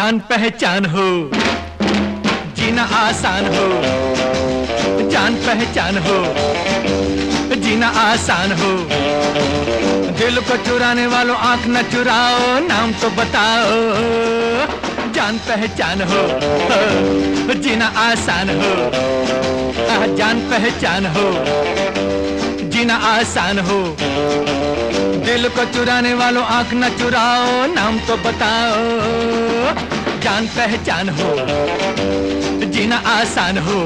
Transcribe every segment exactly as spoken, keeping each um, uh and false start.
जान पहचान हो, जीना आसान हो, जान पहचान हो, जीना आसान हो। दिल को चुराने वालों आंख न चुराओ, नाम तो बताओ। जान पहचान हो, जीना आसान हो, जान पहचान हो, जीना आसान हो। दिल को चुराने वालों आंख न चुराओ, नाम तो बताओ। जान पहचान हो, जीना आसान हो।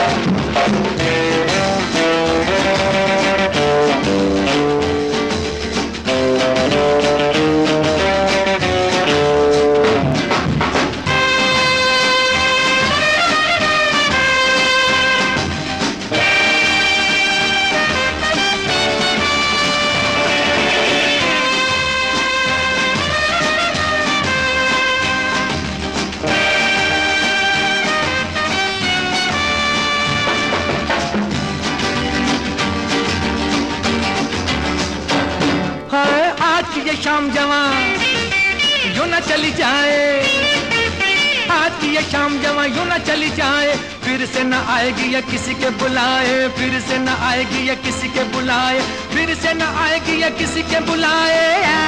ये शाम जवां यूं न चली जाए, आज की ये शाम जवां यूं न चली जाए। फिर से न आएगी या किसी के बुलाए, फिर से न आएगी या किसी के बुलाए, फिर से न आएगी या किसी के बुलाए।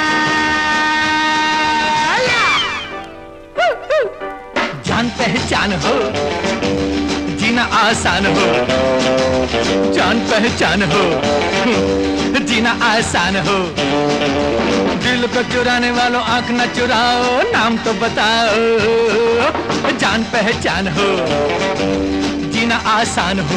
जान पहचान हो, जीना आसान हो, जान पहचान हो, जीना आसान हो। दिल को चुराने वालों आंख न चुराओ, नाम तो बताओ। जान पहचान हो, जीना आसान हो।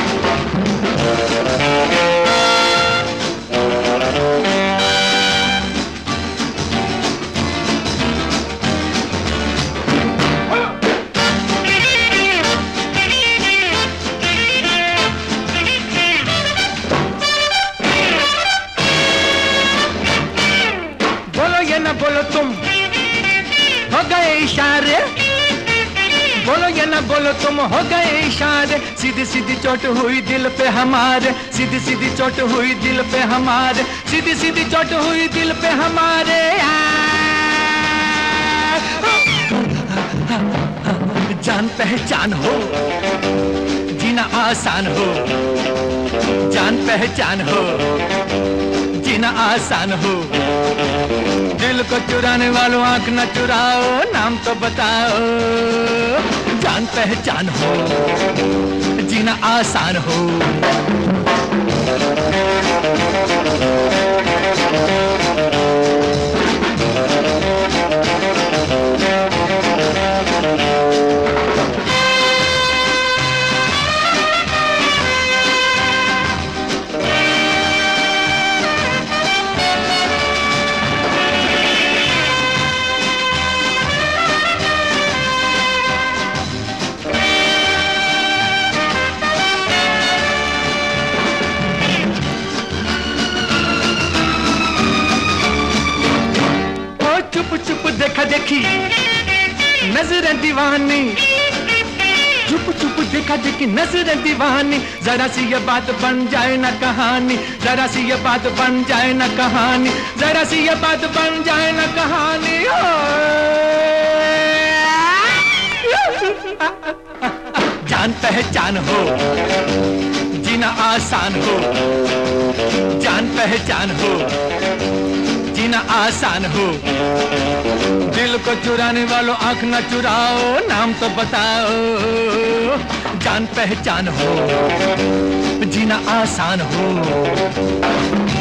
न बोलो तुम हो गए इशारे, बोलो या न बोलो तुम हो गए इशारे। सीधी सीधी चोट हुई दिल पे हमारे, सीधी सीधी चोट हुई दिल पे हमारे, सीधी सीधी चोट हुई दिल पे हमारे। जान पहचान हो, जीना आसान हो, जान पहचान हो, जीना आसान हो। दिल को चुराने वालों आंख न चुराओ, नाम तो बताओ। जान पहचान हो, जीना आसान हो। चुप चुप देखा देखी नजरें दीवानी, चुप चुप देखा देखी नजरें दीवानी। जरा सी ये बात बन जाए ना कहानी, जरा सी ये बात बन जाए ना कहानी, जरा सी ये बात बन जाए ना कहानी। जान पहचान हो, जीना आसान हो, जान पहचान हो, जीना आसान हो। दिल को चुराने वालों आंख न चुराओ, नाम तो बताओ। जान पहचान हो, जीना आसान हो।